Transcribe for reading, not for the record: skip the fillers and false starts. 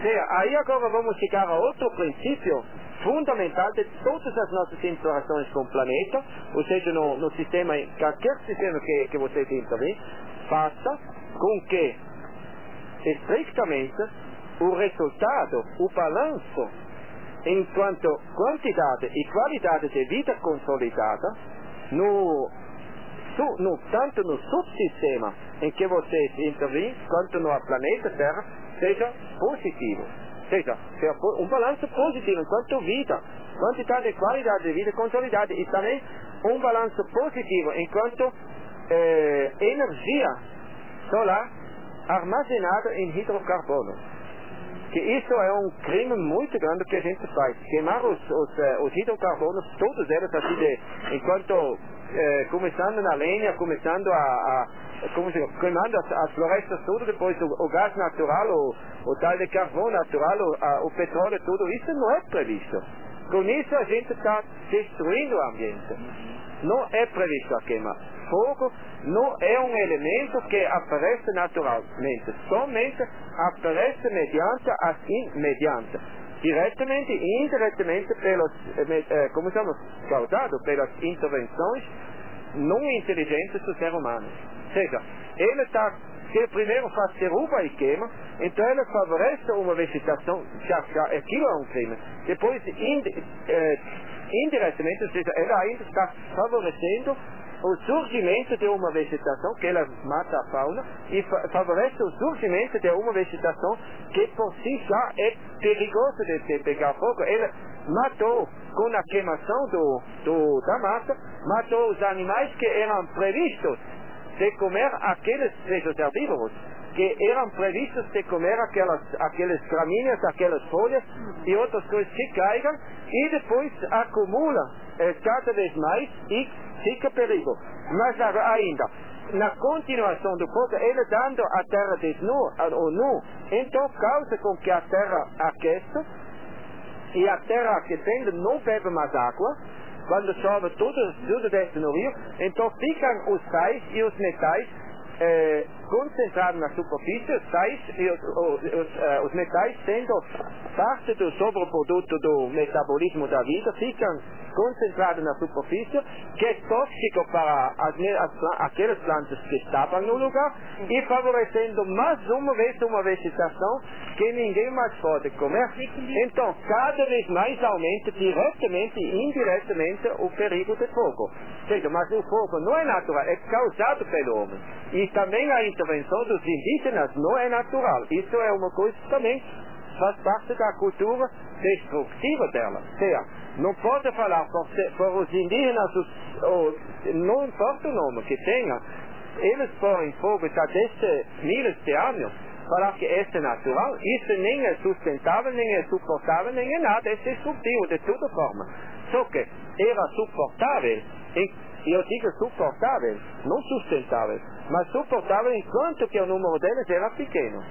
Aí agora vamos chegar a outro princípio fundamental de todas as nossas interações com o planeta, ou seja, no sistema, qualquer sistema que você tem também, faça com que, estritamente, o resultado, o balanço, enquanto quantidade e qualidade de vida consolidada, tanto no subsistema em que você intervém, quanto no planeta Terra, seja positivo. Seja um balanço positivo enquanto vida, quantidade e qualidade de vida consolidada, e também um balanço positivo enquanto energia solar armazenada em hidrocarbono. Que isso é um crime muito grande que a gente faz. Queimar os hidrocarbonos, todos eles, assim, enquanto começando na lenha, começando queimando as florestas, tudo, depois o gás natural, o tal de carvão natural, o petróleo, tudo isso não é previsto. Com isso a gente está destruindo o ambiente. Não é previsto a queima. Fogo não é um elemento que aparece naturalmente, somente aparece mediante, diretamente e indiretamente causado pelas intervenções não inteligentes do ser humano. Ou seja, ele que primeiro faz derruba e queima, então ele favorece uma vegetação, aquilo é um crime. Depois, indiretamente, ou seja, ele ainda está favorecendo o surgimento de uma vegetação que ela mata a fauna e favorece o surgimento de uma vegetação que por si já é perigosa de pegar fogo. Ele matou, com a queimação da mata, matou os animais que eram previstos de comer aqueles sejos herbívoros, que eram previstos de comer aquelas gramíneas, aquelas folhas e outras coisas que caigam, e depois acumula cada vez mais e fica perigo. Mas ainda, na continuação do fogo, ele dando a terra nu, então causa com que a terra aqueça, e a terra aquecendo não bebe mais água. Quando chove tudo desce no rio, então ficam os sais e os metais concentrados na superfície, os sais e os metais sendo parte do sobreproduto do metabolismo da vida, ficam concentrados na superfície, que é tóxico para aquelas plantas que estavam no lugar, e favorecendo mais uma vez uma vegetação que ninguém mais pode comer. Então, cada vez mais aumenta diretamente e indiretamente o perigo de fogo. Ou seja, mas o fogo não é natural, é causado pelo homem. E também a intervenção dos indígenas não é natural. Isso é uma coisa que também faz parte da cultura destrutiva dela. Ou seja, não pode falar por os indígenas, não importa o nome que tenha, eles põem fogo já desde milhares de anos, falar que isso é natural, isso nem é sustentável, nem é suportável, nem é nada, é destrutivo de toda forma. Só que era suportável, e eu digo suportável, não sustentável, mas suportável enquanto que o número deles era pequeno.